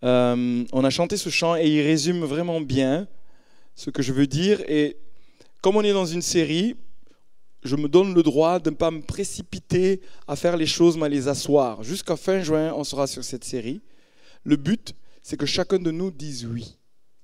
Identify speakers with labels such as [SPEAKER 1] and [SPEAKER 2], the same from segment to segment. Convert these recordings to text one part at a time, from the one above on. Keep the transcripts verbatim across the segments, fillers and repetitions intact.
[SPEAKER 1] Euh, on a chanté ce chant et il résume vraiment bien ce que je veux dire. Et comme on est dans une série, je me donne le droit de ne pas me précipiter à faire les choses, mais à les asseoir. Jusqu'à fin juin, on sera sur cette série. Le but, c'est que chacun de nous dise oui.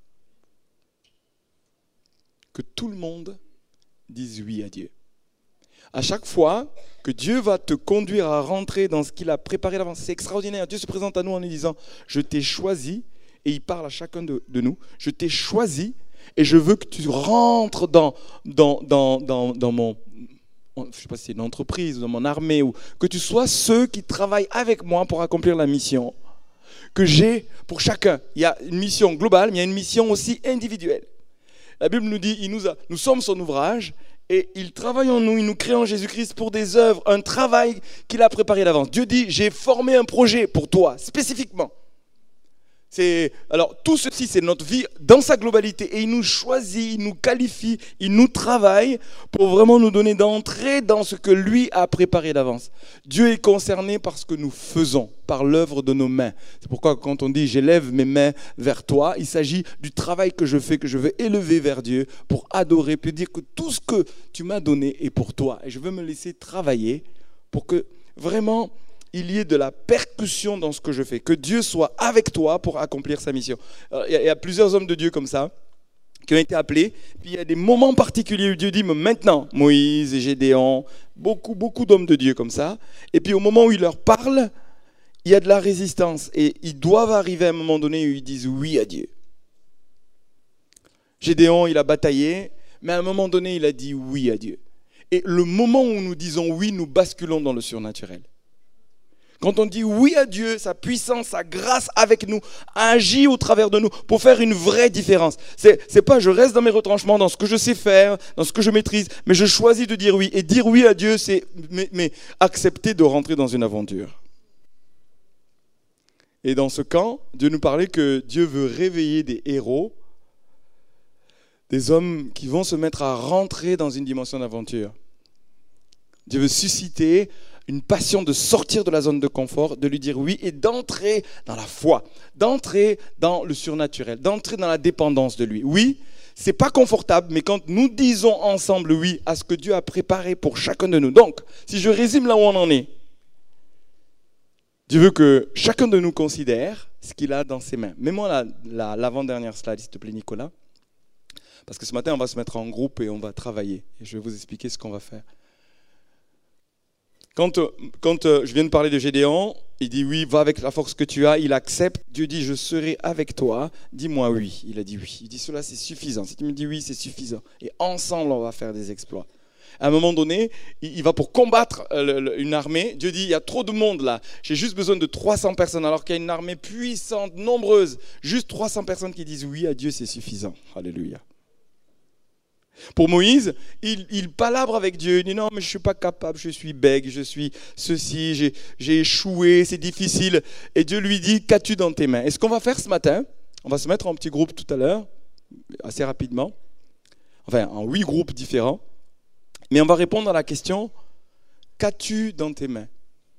[SPEAKER 1] Que tout le monde dise oui à Dieu. À chaque fois que Dieu va te conduire à rentrer dans ce qu'il a préparé d'avance, c'est extraordinaire. Dieu se présente à nous en nous disant « Je t'ai choisi » et il parle à chacun de, de nous. « Je t'ai choisi et je veux que tu rentres dans, dans, dans, dans, dans mon... » je ne sais pas si c'est une entreprise ou dans mon armée, ou que tu sois ceux qui travaillent avec moi pour accomplir la mission que j'ai pour chacun. Il y a une mission globale, mais il y a une mission aussi individuelle. La Bible nous dit, il nous, a, nous sommes son ouvrage, et il travaille en nous, il nous crée en Jésus-Christ pour des œuvres, un travail qu'il a préparé d'avance. Dieu dit, j'ai formé un projet pour toi, spécifiquement. C'est, alors tout ceci, c'est notre vie dans sa globalité. Et il nous choisit, il nous qualifie, il nous travaille pour vraiment nous donner d'entrer dans ce que lui a préparé d'avance. Dieu est concerné par ce que nous faisons, par l'œuvre de nos mains. C'est pourquoi quand on dit « j'élève mes mains vers toi », il s'agit du travail que je fais, que je veux élever vers Dieu pour adorer, puis dire que tout ce que tu m'as donné est pour toi. Et je veux me laisser travailler pour que vraiment... il y ait de la percussion dans ce que je fais, que Dieu soit avec toi pour accomplir sa mission. Alors, il, y a, il y a plusieurs hommes de Dieu comme ça, qui ont été appelés, puis il y a des moments particuliers où Dieu dit, mais maintenant, Moïse et Gédéon, beaucoup, beaucoup d'hommes de Dieu comme ça, et puis au moment où il leur parle, il y a de la résistance, et ils doivent arriver à un moment donné où ils disent oui à Dieu. Gédéon, il a bataillé, mais à un moment donné, il a dit oui à Dieu. Et le moment où nous disons oui, nous basculons dans le surnaturel. Quand on dit oui à Dieu, sa puissance, sa grâce avec nous, agit au travers de nous pour faire une vraie différence. C'est, c'est pas je reste dans mes retranchements, dans ce que je sais faire, dans ce que je maîtrise, mais je choisis de dire oui. Et dire oui à Dieu, c'est mais, mais accepter de rentrer dans une aventure. Et dans ce camp, Dieu nous parlait que Dieu veut réveiller des héros, des hommes qui vont se mettre à rentrer dans une dimension d'aventure. Dieu veut susciter une passion de sortir de la zone de confort, de lui dire oui et d'entrer dans la foi, d'entrer dans le surnaturel, d'entrer dans la dépendance de lui. Oui, c'est pas confortable, mais quand nous disons ensemble oui à ce que Dieu a préparé pour chacun de nous. Donc, si je résume là où on en est, Dieu veut que chacun de nous considère ce qu'il a dans ses mains. Mets-moi la, la, l'avant-dernière slide, s'il te plaît, Nicolas. Parce que ce matin, on va se mettre en groupe et on va travailler. Et je vais vous expliquer ce qu'on va faire. Quand, quand euh, je viens de parler de Gédéon, il dit oui, va avec la force que tu as, il accepte. Dieu dit je serai avec toi, dis-moi oui. Il a dit oui. Il dit cela c'est suffisant. Si tu me dis oui, c'est suffisant. Et ensemble, on va faire des exploits. À un moment donné, il va pour combattre une armée. Dieu dit il y a trop de monde là. J'ai juste besoin de trois cents personnes alors qu'il y a une armée puissante, nombreuse. Juste trois cents personnes qui disent oui à Dieu, c'est suffisant. Alléluia. Pour Moïse, il, il palabre avec Dieu, il dit non mais je ne suis pas capable, je suis bègue, je suis ceci, j'ai, j'ai échoué, c'est difficile. Et Dieu lui dit, qu'as-tu dans tes mains? Et ce qu'on va faire ce matin, on va se mettre en petit groupe tout à l'heure, assez rapidement, enfin en huit groupes différents, mais on va répondre à la question, qu'as-tu dans tes mains?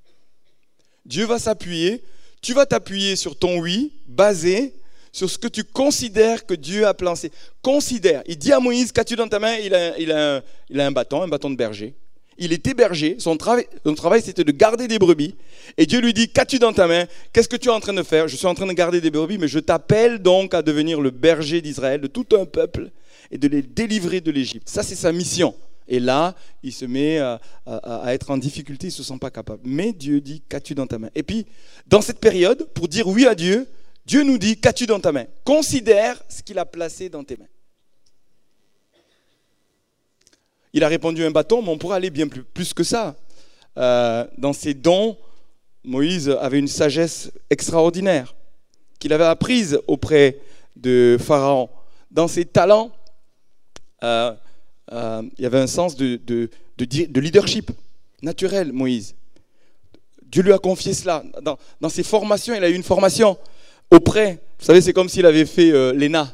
[SPEAKER 1] Dieu va s'appuyer, tu vas t'appuyer sur ton oui, basé sur ce que tu considères que Dieu a placé. Considère. Il dit à Moïse, qu'as-tu dans ta main? Il a, il, a un, il a un bâton, un bâton de berger. Il était berger. Son travail, son travail, c'était de garder des brebis. Et Dieu lui dit, qu'as-tu dans ta main? Qu'est-ce que tu es en train de faire? Je suis en train de garder des brebis, mais je t'appelle donc à devenir le berger d'Israël, de tout un peuple, et de les délivrer de l'Égypte. Ça, c'est sa mission. Et là, il se met à, à, à être en difficulté, il ne se sent pas capable. Mais Dieu dit, qu'as-tu dans ta main? Et puis, dans cette période, pour dire oui à Dieu, Dieu nous dit, qu'as-tu dans ta main? Considère ce qu'il a placé dans tes mains. Il a répondu un bâton, mais on pourrait aller bien plus, plus que ça. Euh, dans ses dons, Moïse avait une sagesse extraordinaire qu'il avait apprise auprès de Pharaon. Dans ses talents, euh, euh, il y avait un sens de, de, de, de leadership naturel, Moïse. Dieu lui a confié cela. Dans, dans ses formations, il a eu une formation auprès, vous savez, c'est comme s'il avait fait euh, l'E N A.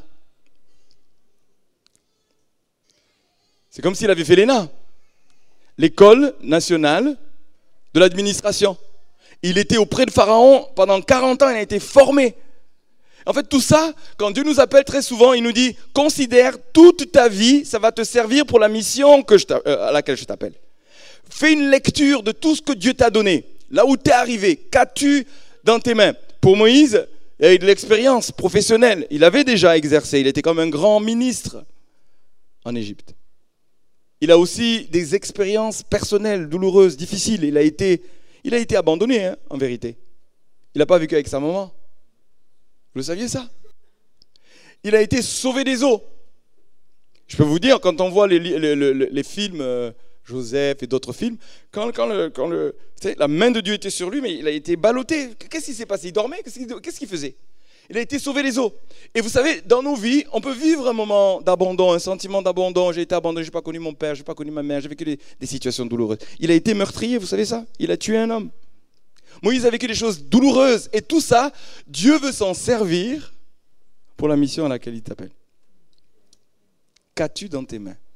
[SPEAKER 1] C'est comme s'il avait fait l'E N A, l'école nationale de l'administration. Il était auprès de Pharaon pendant quarante ans, il a été formé. En fait, tout ça, quand Dieu nous appelle très souvent, il nous dit, considère toute ta vie, ça va te servir pour la mission que je euh, à laquelle je t'appelle. Fais une lecture de tout ce que Dieu t'a donné, là où tu es arrivé, qu'as-tu dans tes mains. Pour Moïse, il a eu de l'expérience professionnelle, il avait déjà exercé, il était comme un grand ministre en Égypte. Il a aussi des expériences personnelles, douloureuses, difficiles. Il a été, il a été abandonné, hein, en vérité. Il n'a pas vécu avec sa maman. Vous le saviez ça? Il a été sauvé des eaux. Je peux vous dire, quand on voit les, les, les, les films, euh, Joseph et d'autres films, quand, quand, le, quand le, la main de Dieu était sur lui, mais il a été ballotté. Qu'est-ce qui s'est passé? Il dormait? Qu'est-ce qu'il, qu'est-ce qu'il faisait? Il a été sauvé des eaux. Et vous savez, dans nos vies, on peut vivre un moment d'abandon, un sentiment d'abandon. J'ai été abandonné, je n'ai pas connu mon père, je n'ai pas connu ma mère, j'ai vécu des, des situations douloureuses. Il a été meurtrier, vous savez ça? Il a tué un homme. Moïse a vécu des choses douloureuses. Et tout ça, Dieu veut s'en servir pour la mission à laquelle il t'appelle. Qu'as-tu dans tes mains?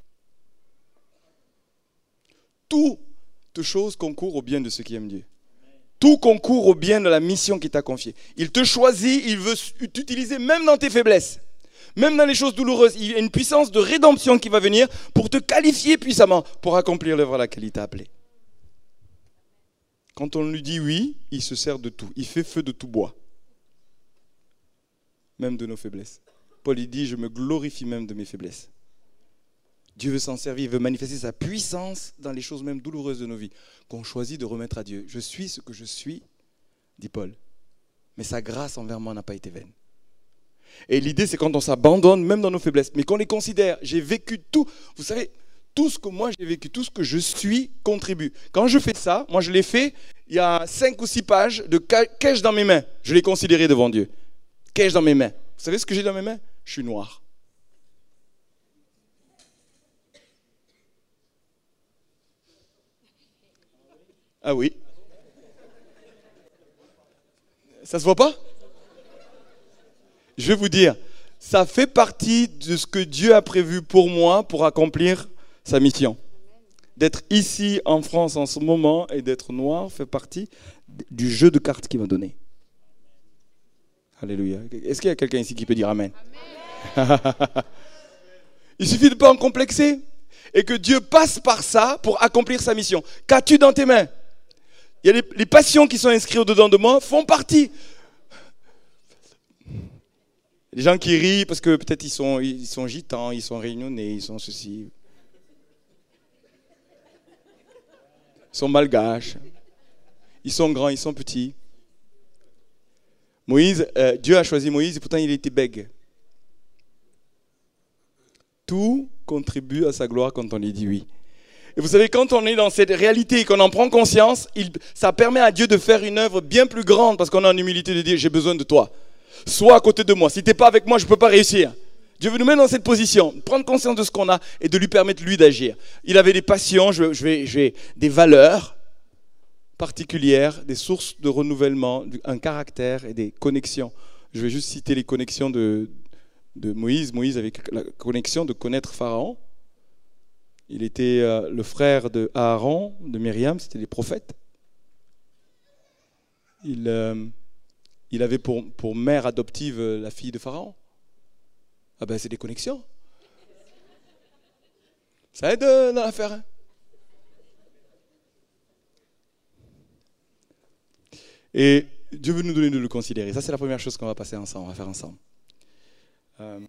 [SPEAKER 1] Toutes choses concourent au bien de ceux qui aiment Dieu. Tout concourt au bien de la mission qu'il t'a confiée. Il te choisit, il veut t'utiliser même dans tes faiblesses, même dans les choses douloureuses. Il y a une puissance de rédemption qui va venir pour te qualifier puissamment pour accomplir l'œuvre à laquelle il t'a appelé. Quand on lui dit oui, il se sert de tout. Il fait feu de tout bois, même de nos faiblesses. Paul il dit, je me glorifie même de mes faiblesses. Dieu veut s'en servir, il veut manifester sa puissance dans les choses même douloureuses de nos vies, qu'on choisit de remettre à Dieu. Je suis ce que je suis, dit Paul, mais sa grâce envers moi n'a pas été vaine. Et l'idée, c'est quand on s'abandonne, même dans nos faiblesses, mais qu'on les considère. J'ai vécu tout, vous savez, tout ce que moi j'ai vécu, tout ce que je suis contribue. Quand je fais ça, moi je l'ai fait, il y a cinq ou six pages de qu'ai-je dans mes mains. Je l'ai considéré devant Dieu. Qu'ai-je dans mes mains? Vous savez ce que j'ai dans mes mains? Je suis noir. Ah oui. Ça se voit pas? Je vais vous dire, ça fait partie de ce que Dieu a prévu pour moi pour accomplir sa mission. D'être ici en France en ce moment et d'être noir fait partie du jeu de cartes qu'il m'a donné. Alléluia. Est-ce qu'il y a quelqu'un ici qui peut dire Amen? Amen. Il suffit de ne pas en complexer et que Dieu passe par ça pour accomplir sa mission. Qu'as-tu dans tes mains? Il y a les, les passions qui sont inscrites au-dedans de moi font partie. Les gens qui rient parce que peut-être ils sont, ils sont gitans, ils sont réunionnais, ils sont ceci. Ils sont malgaches. Ils sont grands, ils sont petits. Moïse, euh, Dieu a choisi Moïse et pourtant il était bègue. Tout contribue à sa gloire quand on lui dit oui. Et vous savez, quand on est dans cette réalité et qu'on en prend conscience, il, ça permet à Dieu de faire une œuvre bien plus grande parce qu'on a une humilité de dire j'ai besoin de toi. Sois à côté de moi. Si tu n'es pas avec moi, je ne peux pas réussir. Dieu veut nous mettre dans cette position, prendre conscience de ce qu'on a et de lui permettre lui d'agir. Il avait des passions, je, je vais, je vais, des valeurs particulières, des sources de renouvellement, un caractère et des connexions. Je vais juste citer les connexions de, de Moïse. Moïse avait la connexion de connaître Pharaon. Il était euh, le frère de Aaron, de Myriam, c'était des prophètes. Il, euh, il avait pour, pour mère adoptive la fille de Pharaon. Ah ben c'est des connexions. Ça aide euh, dans l'affaire. Hein. Et Dieu veut nous donner de le considérer. Ça c'est la première chose qu'on va passer ensemble, on va faire ensemble. Euh,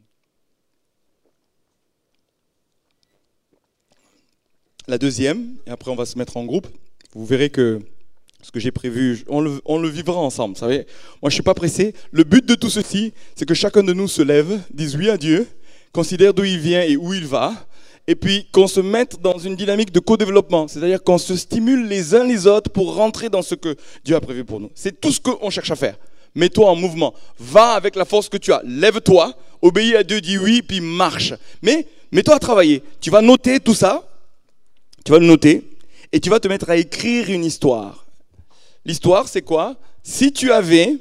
[SPEAKER 1] La deuxième, et après on va se mettre en groupe, vous verrez que ce que j'ai prévu, on le, on le vivra ensemble. Vous savez, moi je ne suis pas pressé. Le but de tout ceci, c'est que chacun de nous se lève, dise oui à Dieu, considère d'où il vient et où il va, et puis qu'on se mette dans une dynamique de co-développement, c'est-à-dire qu'on se stimule les uns les autres pour rentrer dans ce que Dieu a prévu pour nous. C'est tout ce qu'on cherche à faire. Mets-toi en mouvement, va avec la force que tu as, lève-toi, obéis à Dieu, dis oui, puis marche. Mais mets-toi à travailler, tu vas noter tout ça. Tu vas le noter et tu vas te mettre à écrire une histoire. L'histoire, c'est quoi? Si tu avais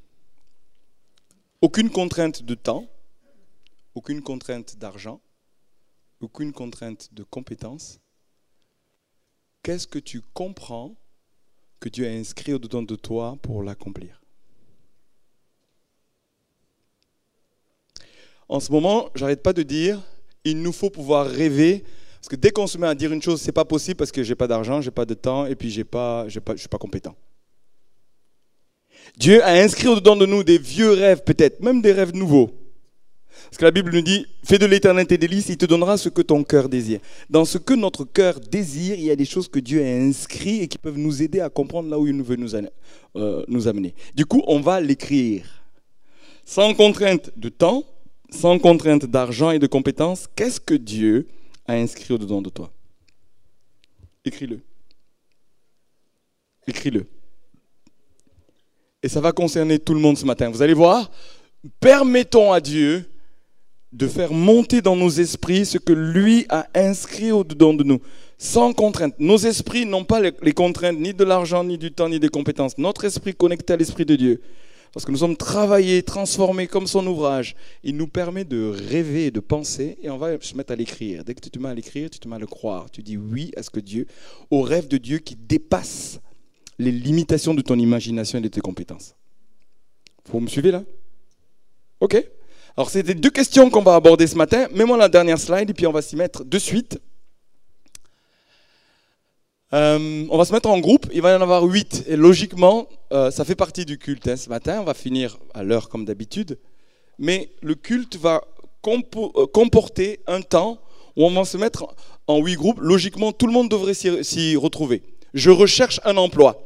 [SPEAKER 1] aucune contrainte de temps, aucune contrainte d'argent, aucune contrainte de compétence, qu'est-ce que tu comprends que Dieu a inscrit au-dedans de toi pour l'accomplir? En ce moment, j'arrête pas de dire, il nous faut pouvoir rêver. Parce que dès qu'on se met à dire une chose, c'est pas possible parce que j'ai pas d'argent, j'ai pas de temps et puis j'ai pas, j'ai pas, je suis pas compétent. Dieu a inscrit au-dedans de nous des vieux rêves peut-être, même des rêves nouveaux. Parce que la Bible nous dit, fais de l'éternel tes délices, il te donnera ce que ton cœur désire. Dans ce que notre cœur désire, il y a des choses que Dieu a inscrites et qui peuvent nous aider à comprendre là où il veut nous, euh, nous amener. Du coup, on va l'écrire. Sans contrainte de temps, sans contrainte d'argent et de compétences, qu'est-ce que Dieu a inscrit au-dedans de toi? Écris-le. Écris-le. Et ça va concerner tout le monde ce matin. Vous allez voir, permettons à Dieu de faire monter dans nos esprits ce que lui a inscrit au-dedans de nous, sans contrainte. Nos esprits n'ont pas les contraintes ni de l'argent, ni du temps, ni des compétences. Notre esprit connecté à l'esprit de Dieu, parce que nous sommes travaillés, transformés comme son ouvrage, il nous permet de rêver, de penser, et on va se mettre à l'écrire. Dès que tu te mets à l'écrire, tu te mets à le croire. Tu dis oui à ce que Dieu, au rêve de Dieu qui dépasse les limitations de ton imagination et de tes compétences. Vous me suivez là? Ok. Alors, c'est les deux questions qu'on va aborder ce matin. Mets-moi la dernière slide et puis on va s'y mettre de suite. Euh, on va se mettre en groupe. Il va y en avoir huit. Et logiquement, euh, ça fait partie du culte hein, ce matin. On va finir à l'heure comme d'habitude. Mais le culte va compo- euh, comporter un temps où on va se mettre en huit groupes. Logiquement, tout le monde devrait s'y, s'y retrouver. Je recherche un emploi.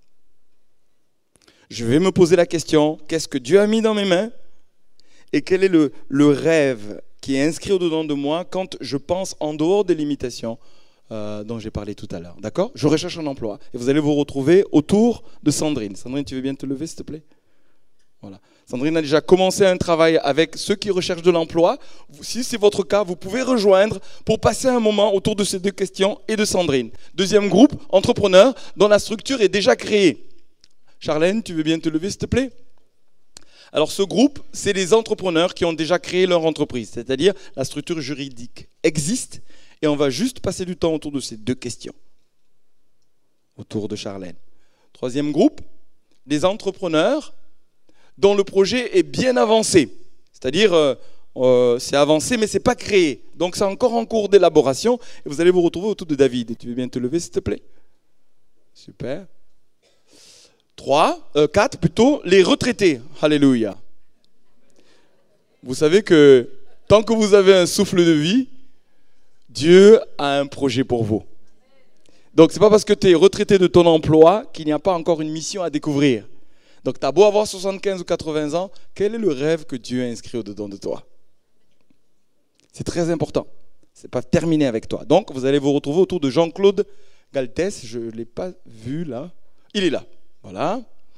[SPEAKER 1] Je vais me poser la question, qu'est-ce que Dieu a mis dans mes mains? Et quel est le, le rêve qui est inscrit au-dedans de moi quand je pense en dehors des limitations euh, dont j'ai parlé tout à l'heure. D'accord? Je recherche un emploi. Et vous allez vous retrouver autour de Sandrine. Sandrine, tu veux bien te lever, s'il te plaît? Voilà. Sandrine a déjà commencé un travail avec ceux qui recherchent de l'emploi. Si c'est votre cas, vous pouvez rejoindre pour passer un moment autour de ces deux questions et de Sandrine. Deuxième groupe, entrepreneurs, dont la structure est déjà créée. Charlène, tu veux bien te lever, s'il te plaît? Alors ce groupe, c'est les entrepreneurs qui ont déjà créé leur entreprise, c'est-à-dire la structure juridique existe et on va juste passer du temps autour de ces deux questions, autour de Charlène. Troisième groupe, des entrepreneurs dont le projet est bien avancé, c'est-à-dire euh, euh, c'est avancé mais c'est pas créé, donc c'est encore en cours d'élaboration et vous allez vous retrouver autour de David. Et tu veux bien te lever s'il te plaît? Super. Trois, euh, quatre plutôt, les retraités. Alléluia. Vous savez que tant que vous avez un souffle de vie, Dieu a un projet pour vous. Donc ce n'est pas parce que tu es retraité de ton emploi qu'il n'y a pas encore une mission à découvrir. Donc tu as beau avoir soixante-quinze ou quatre-vingts ans, quel est le rêve que Dieu a inscrit au-dedans de toi? C'est très important. Ce n'est pas terminé avec toi. Donc vous allez vous retrouver autour de Jean-Claude Galtès. Je ne l'ai pas vu là. Il est là. Voilà.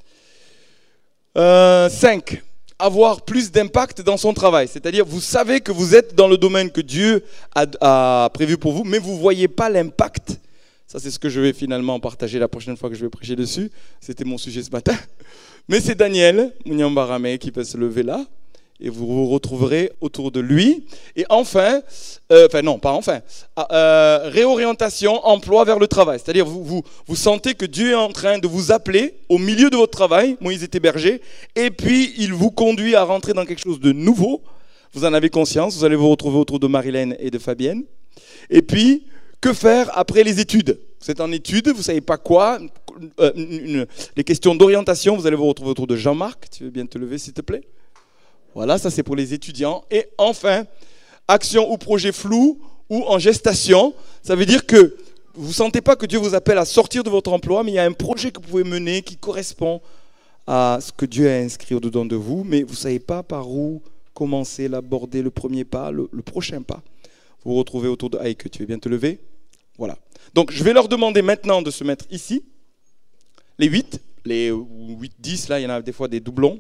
[SPEAKER 1] Euh, cinq. Avoir plus d'impact dans son travail. C'est-à-dire, vous savez que vous êtes dans le domaine que Dieu a, a prévu pour vous, mais vous ne voyez pas l'impact. Ça, c'est ce que je vais finalement partager la prochaine fois que je vais prêcher dessus. C'était mon sujet ce matin. Mais c'est Daniel Mouniambarame qui peut se lever là. Et vous vous retrouverez autour de lui. Et enfin, euh, enfin non, pas enfin, euh, réorientation, emploi vers le travail. C'est-à-dire, vous, vous, vous sentez que Dieu est en train de vous appeler au milieu de votre travail. Moïse était berger. Et puis, il vous conduit à rentrer dans quelque chose de nouveau. Vous en avez conscience. Vous allez vous retrouver autour de Marilène et de Fabienne. Et puis, que faire après les études? Vous êtes en études, vous ne savez pas quoi. Euh, une, une, les questions d'orientation, vous allez vous retrouver autour de Jean-Marc. Tu veux bien te lever, s'il te plaît? Voilà, ça c'est pour les étudiants. Et enfin, action ou projet flou ou en gestation. Ça veut dire que vous ne sentez pas que Dieu vous appelle à sortir de votre emploi, mais il y a un projet que vous pouvez mener qui correspond à ce que Dieu a inscrit au-dedans de vous, mais vous ne savez pas par où commencer, l'aborder, le premier pas, le, le prochain pas. Vous vous retrouvez autour de Aïe, tu veux bien te lever? Voilà. Donc je vais leur demander maintenant de se mettre ici. Les huit, les huit, dix, là il y en a des fois des doublons.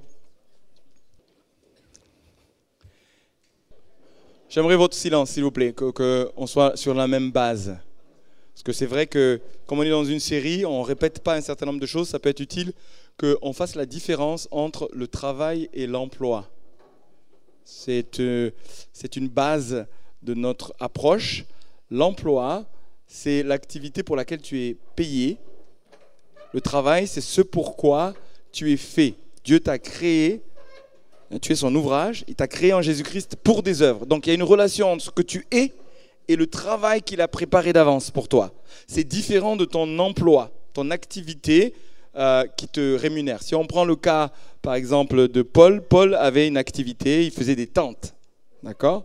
[SPEAKER 1] J'aimerais votre silence, s'il vous plaît, qu'on que soit sur la même base. Parce que c'est vrai que, comme on est dans une série, on ne répète pas un certain nombre de choses. Ça peut être utile qu'on fasse la différence entre le travail et l'emploi. C'est, euh, c'est une base de notre approche. L'emploi, c'est l'activité pour laquelle tu es payé. Le travail, c'est ce pourquoi tu es fait. Dieu t'a créé Tu es son ouvrage, il t'a créé en Jésus-Christ pour des œuvres. Donc il y a une relation entre ce que tu es et le travail qu'il a préparé d'avance pour toi. C'est différent de ton emploi, ton activité euh, qui te rémunère. Si on prend le cas, par exemple, de Paul, Paul avait une activité, il faisait des tentes. D'accord ?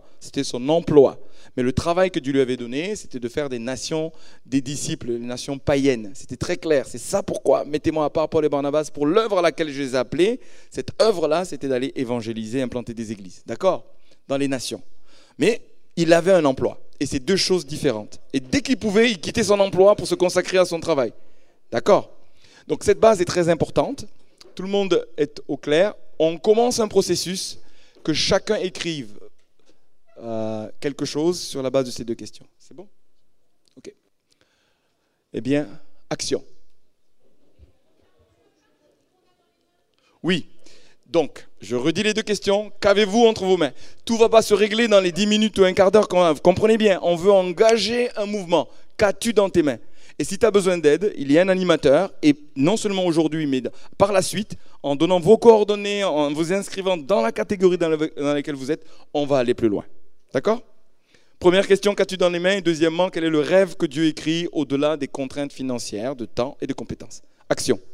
[SPEAKER 1] C'était son emploi. Mais le travail que Dieu lui avait donné, c'était de faire des nations, des disciples, des nations païennes. C'était très clair. C'est ça pourquoi, mettez-moi à part Paul et Barnabas pour l'œuvre à laquelle je les ai appelés. Cette œuvre-là, c'était d'aller évangéliser, implanter des églises. D'accord ? Dans les nations. Mais il avait un emploi. Et c'est deux choses différentes. Et dès qu'il pouvait, il quittait son emploi pour se consacrer à son travail. D'accord ? Donc cette base est très importante. Tout le monde est au clair. On commence un processus que chacun écrive Euh, quelque chose sur la base de ces deux questions. C'est bon ? Ok. Eh bien, action. Oui. Donc, je redis les deux questions. Qu'avez-vous entre vos mains ? Tout ne va pas se régler dans les dix minutes ou un quart d'heure. Vous comprenez bien, on veut engager un mouvement. Qu'as-tu dans tes mains ? Et si tu as besoin d'aide, il y a un animateur, et non seulement aujourd'hui, mais par la suite, en donnant vos coordonnées, en vous inscrivant dans la catégorie dans laquelle vous êtes, on va aller plus loin. D'accord ? Première question, qu'as-tu dans les mains ? Et deuxièmement, quel est le rêve que Dieu écrit au-delà des contraintes financières, de temps et de compétences ? Action.